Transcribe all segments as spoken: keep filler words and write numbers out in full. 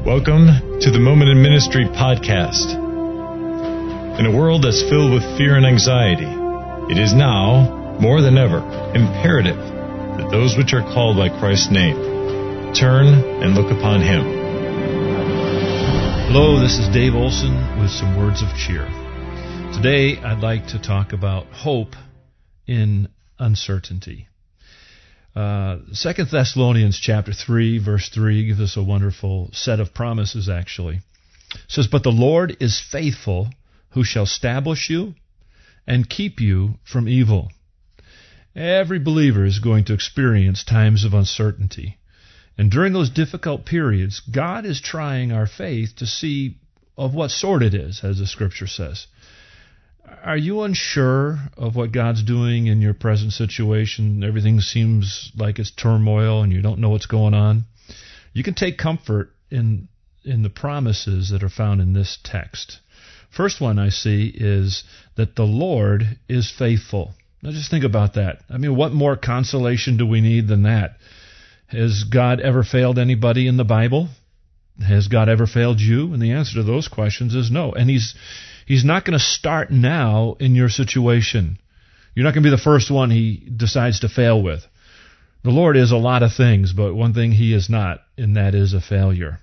Welcome to the Moment in Ministry podcast. In a world that's filled with fear and anxiety, it is now, more than ever, imperative that those which are called by Christ's name turn and look upon Him. Hello, this is Dave Olson with some words of cheer. Today, I'd like to talk about hope in uncertainty. Uh, Second Thessalonians chapter three, verse three gives us a wonderful set of promises, actually. It says, "But the Lord is faithful, who shall establish you and keep you from evil." Every believer is going to experience times of uncertainty. And during those difficult periods, God is trying our faith to see of what sort it is, as the Scripture says. Are you unsure of what God's doing in your present situation? Everything seems like it's turmoil and you don't know what's going on. You can take comfort in in the promises that are found in this text. First one I see is that the Lord is faithful. Now just think about that. I mean, what more consolation do we need than that? Has God ever failed anybody in the Bible? Has God ever failed you? And the answer to those questions is no. And He's He's not going to start now in your situation. You're not going to be the first one He decides to fail with. The Lord is a lot of things, but one thing He is not, and that is a failure.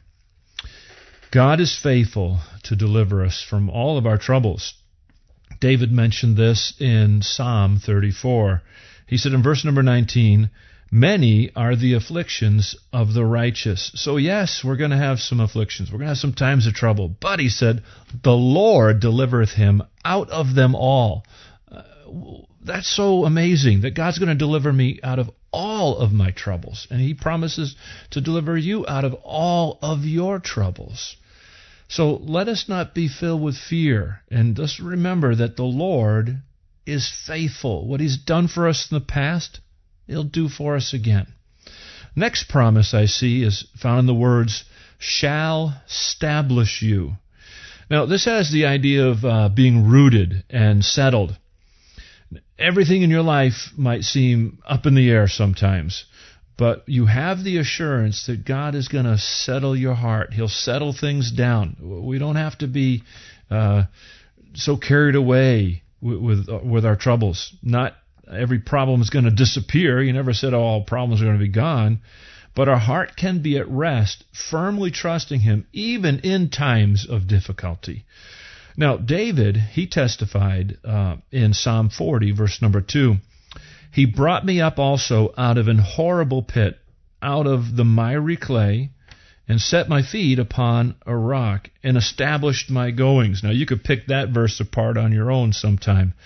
God is faithful to deliver us from all of our troubles. David mentioned this in Psalm thirty-four. He said in verse number nineteen, "Many are the afflictions of the righteous." So yes, we're going to have some afflictions. We're going to have some times of trouble. But he said, "The Lord delivereth him out of them all." Uh, that's so amazing that God's going to deliver me out of all of my troubles. And He promises to deliver you out of all of your troubles. So let us not be filled with fear. And just remember that the Lord is faithful. What He's done for us in the past, He'll do for us again. Next promise I see is found in the words, "shall establish you." Now, this has the idea of uh, being rooted and settled. Everything in your life might seem up in the air sometimes, but you have the assurance that God is going to settle your heart. He'll settle things down. We don't have to be uh, so carried away with, with, uh, with our troubles. Not every problem is going to disappear. You never said, oh, all problems are going to be gone. But our heart can be at rest, firmly trusting Him, even in times of difficulty. Now, David, he testified uh, in Psalm forty, verse number two, "He brought me up also out of an horrible pit, out of the miry clay, and set my feet upon a rock, and established my goings." Now, you could pick that verse apart on your own sometime.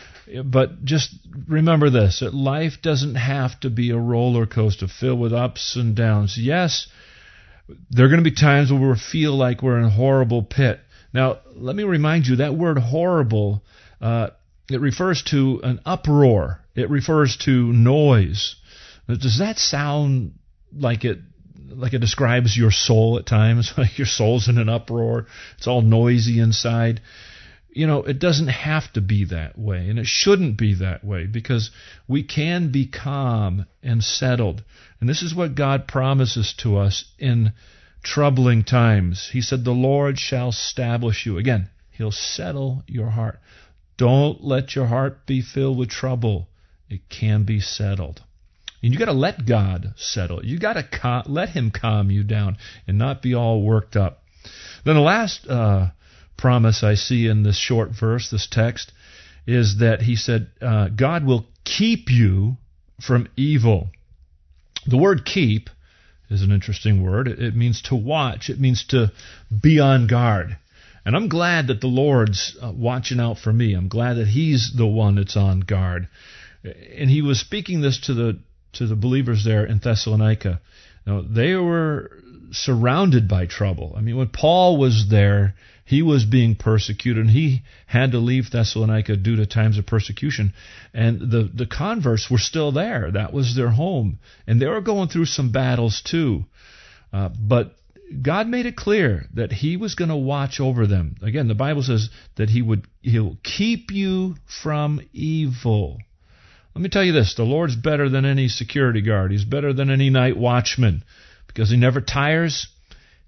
But just remember this, that life doesn't have to be a roller coaster filled with ups and downs. Yes, there are going to be times where we feel like we're in a horrible pit. Now, let me remind you, that word horrible, uh, it refers to an uproar. It refers to noise. Does that sound like it like it describes your soul at times? Like your soul's in an uproar. It's all noisy inside. You know, it doesn't have to be that way, and it shouldn't be that way, because we can be calm and settled. And this is what God promises to us in troubling times. He said, "The Lord shall establish you." Again, He'll settle your heart. Don't let your heart be filled with trouble. It can be settled. And you got to let God settle it. You got to cal- let Him calm you down and not be all worked up. Then the last uh, promise I see in this short verse, this text, is that He said, uh, God will keep you from evil. The word keep is an interesting word. It, it means to watch. It means to be on guard. And I'm glad that the Lord's uh, watching out for me. I'm glad that He's the one that's on guard. And He was speaking this to the to the believers there in Thessalonica. Now, they were surrounded by trouble. I mean, when Paul was there, he was being persecuted, and he had to leave Thessalonica due to times of persecution. And the, the converts were still there. That was their home. And they were going through some battles too. Uh, but God made it clear that He was going to watch over them. Again, the Bible says that He would He'll keep you from evil. Let me tell you this, the Lord's better than any security guard. He's better than any night watchman, because He never tires,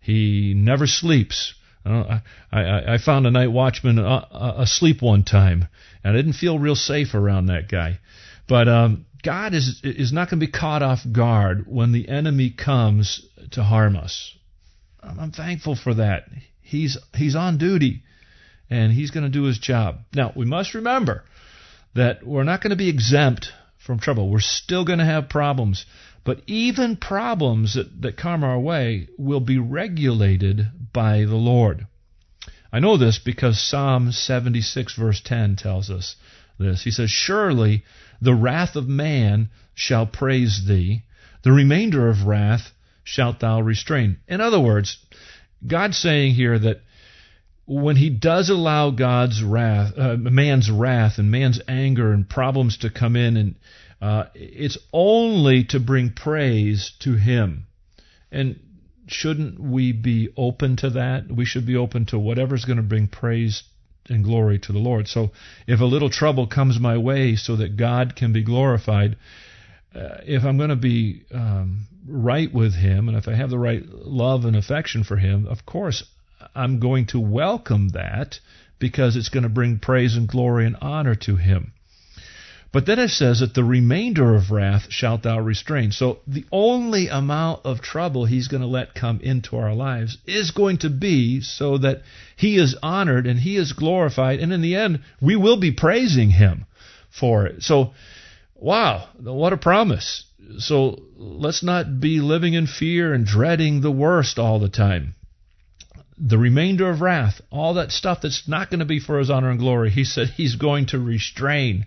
He never sleeps. I, I, I found a night watchman asleep one time, and I didn't feel real safe around that guy. But um, God is is not going to be caught off guard when the enemy comes to harm us. I'm thankful for that. He's he's on duty, and he's going to do his job. Now, we must remember that we're not going to be exempt from trouble. We're still going to have problems. But even problems that, that come our way will be regulated by the Lord. I know this because Psalm seventy-six verse ten tells us this. He says, "Surely the wrath of man shall praise thee, the remainder of wrath shalt thou restrain." In other words, God's saying here that when he does allow God's wrath, uh, man's wrath and man's anger and problems to come in, and uh, it's only to bring praise to him. And shouldn't we be open to that? We should be open to whatever's going to bring praise and glory to the Lord. So if a little trouble comes my way so that God can be glorified, uh, if I'm going to be um, right with him, and if I have the right love and affection for him, of course I'm going to welcome that, because it's going to bring praise and glory and honor to him. But then it says that the remainder of wrath shalt thou restrain. So the only amount of trouble he's going to let come into our lives is going to be so that he is honored and he is glorified, and in the end we will be praising him for it. So, wow, what a promise. So let's not be living in fear and dreading the worst all the time. The remainder of wrath, all that stuff that's not going to be for his honor and glory, he said he's going to restrain.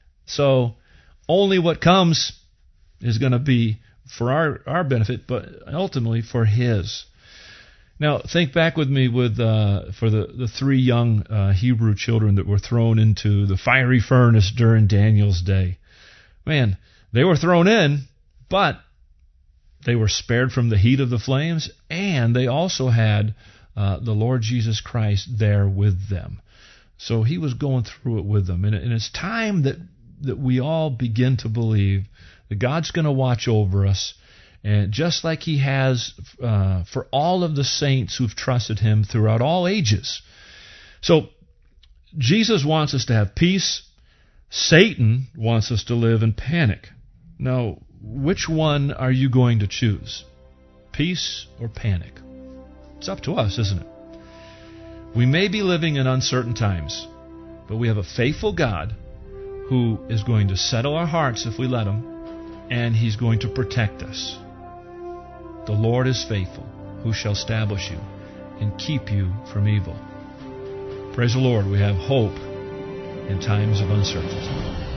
So only what comes is going to be for our, our benefit, but ultimately for his. Now, think back with me with uh, for the, the three young uh, Hebrew children that were thrown into the fiery furnace during Daniel's day. Man, they were thrown in, but they were spared from the heat of the flames, and they also had uh, the Lord Jesus Christ there with them. So he was going through it with them. And, and it's time that that we all begin to believe that God's going to watch over us, and just like he has uh, for all of the saints who've trusted him throughout all ages. So Jesus wants us to have peace. Satan wants us to live in panic. Now, which one are you going to choose? Peace or panic? It's up to us, isn't it? We may be living in uncertain times, but we have a faithful God who is going to settle our hearts if we let him, and he's going to protect us. The Lord is faithful, who shall establish you and keep you from evil. Praise the Lord, we have hope in times of uncertainty.